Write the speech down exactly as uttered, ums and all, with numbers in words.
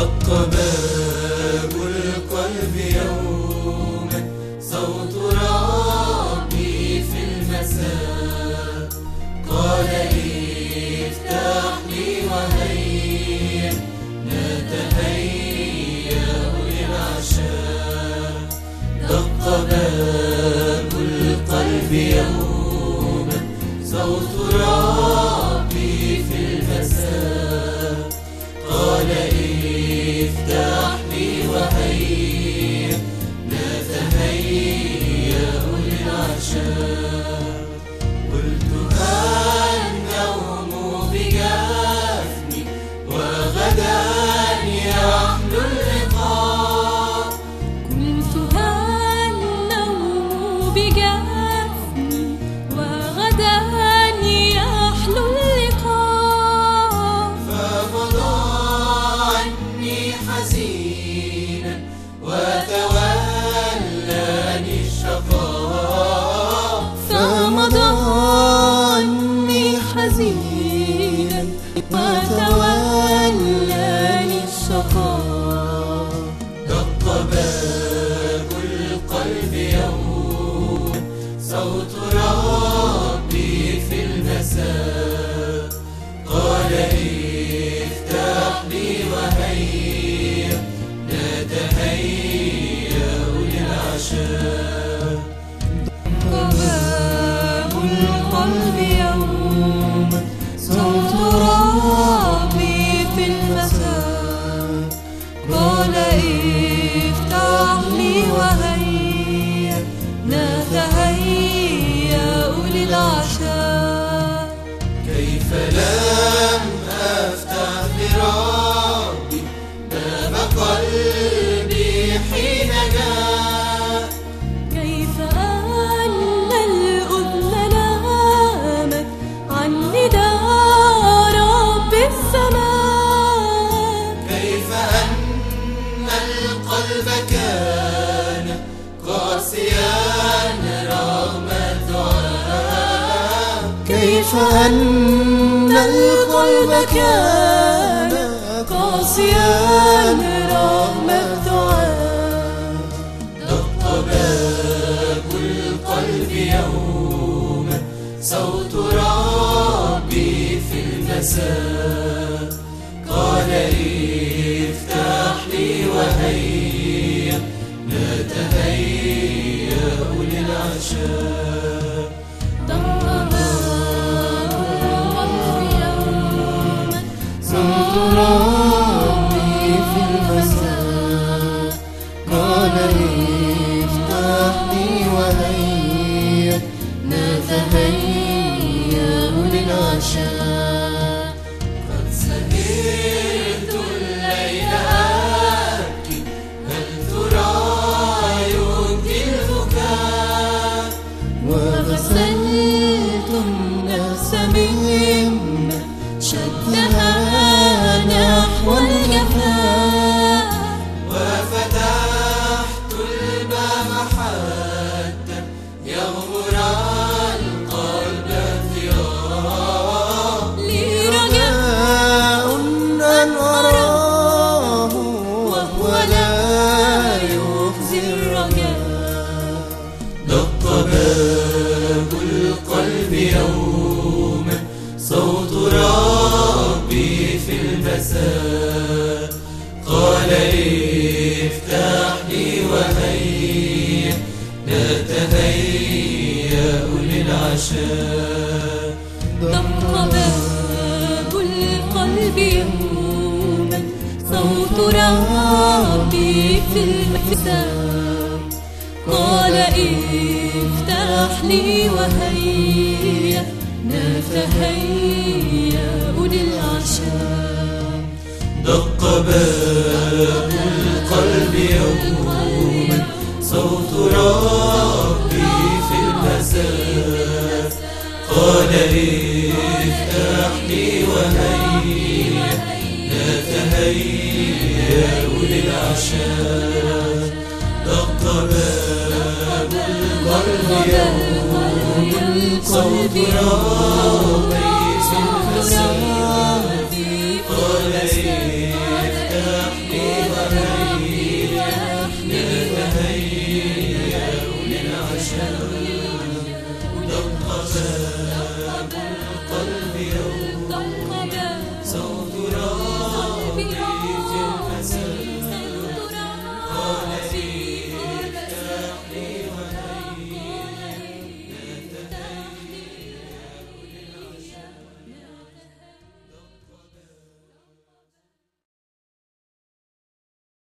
دق باب القلب يوما صوت ربي في المساء، قال افتح لي وهيا نتهيأ للعشاء. دق باب القلب يوما صوت ربي في المساء، قال افتح لي وهيا نتهيأ للعشاء. قلت النوم بجفني وغدا يحلو اللقاء. قلت النوم بجفني وغدا يحلو اللقاء. فمضى عني حزينا وتولاني الشقاء. فمضى عني حزينا وتولاني الشقاء. دق باب القلب يوما صوت ربي في المساء، قال افتح لي وهيا نتهيأ للعشاء. باب القلب يوما صوت ربي في المساء، قال افتح لي وهيا نتهيأ للعشاء. كيف لم أفتح لربي باب قلبي حين جاء. كيف أن الأذن نامت عن نداء رب السماء. كيف أن القلب كان قاسيا رغم الدعاء. كيف أن القلب كان قاسيا رغم الدعاء. دق باب القلب يوما صوت ربي في المساء، قال افتح لي وهيا نتهيأ للعشاء. دق باب القلب يوما صوت ربي في المساء، قال افتح لي وهيا نتهيأ للعشاء. قد سهرت الليل أبكي، هل ترى يبكي البكاء؟ وغسلت النفس مما شدها نحو الجفاء. وفتحت الباب حتى يغمر القلب الضياء. لي رجاء أن أراه وهو لا يخزي الرجاء. دق باب القلب يوما صوت ربي في المساء، قال افتح لي وهيا نتهيأ للعشاء. دق باب القلب يوما صوت ربي في المساء، قال افتح لي وهيا نتهيأ للعشاء. دق باب القلب يوما صوت ربي في المساء، قال افتح لي وهيا نتهيأ للعشاء. دق باب القلب يوما صوت ربي